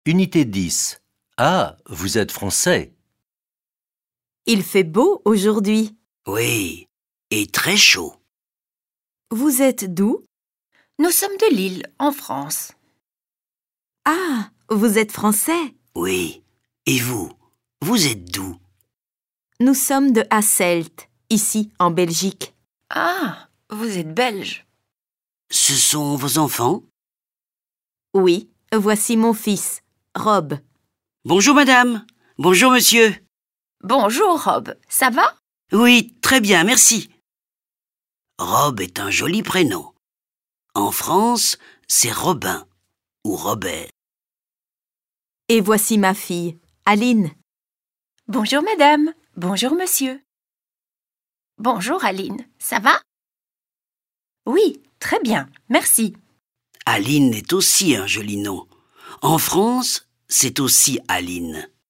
Unité 10. Ah, vous êtes français. Il fait beau aujourd'hui. Oui, et très chaud. Vous êtes d'où? Nous sommes de Lille, en France. Ah, vous êtes français. Oui. Et vous? Vous êtes d'où? Nous sommes de Hasselt, ici, en Belgique. Ah, vous êtes belge. Ce sont vos enfants? Oui, voici mon fils, Rob. Bonjour madame. Bonjour monsieur. Bonjour, Rob. Ça va? Oui, très bien, merci. Rob est un joli prénom. En France, c'est Robin ou Robert. Et voici ma fille, Aline. Bonjour, madame. Bonjour, monsieur. Bonjour, Aline. Ça va? Oui, très bien. Merci. Aline est aussi un joli nom. En France, c'est aussi Aline.